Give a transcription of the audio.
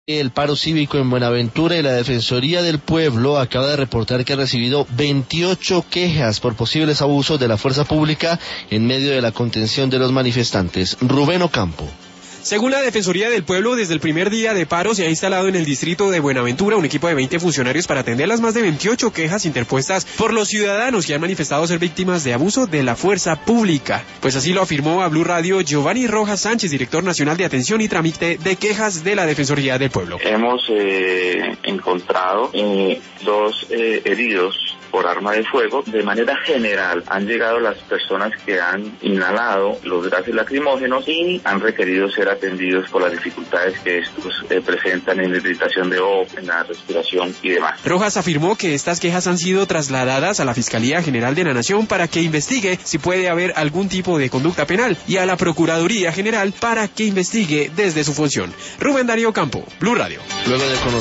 El paro cívico en Buenaventura y la Defensoría del Pueblo acaba de reportar que ha recibido 28 quejas por posibles abusos de la fuerza pública en medio de la contención de los manifestantes. Rubén Ocampo. Según la Defensoría del Pueblo, desde el primer día de paro se ha instalado en el distrito de Buenaventura un equipo de 20 funcionarios para atender las más de 28 quejas interpuestas por los ciudadanos que han manifestado ser víctimas de abuso de la fuerza pública. Pues así lo afirmó a Blue Radio Giovanni Rojas Sánchez, director nacional de atención y trámite de quejas de la Defensoría del Pueblo. Hemos encontrado dos heridos por arma de fuego. De manera general han llegado las personas que han inhalado los gases lacrimógenos y han requerido ser atendidos por las dificultades que estos presentan en la irritación de ojo, en la respiración y demás. Rojas afirmó que estas quejas han sido trasladadas a la Fiscalía General de la Nación para que investigue si puede haber algún tipo de conducta penal y a la Procuraduría General para que investigue desde su función. Rubén Darío Campo, Blue Radio. Luego de conocer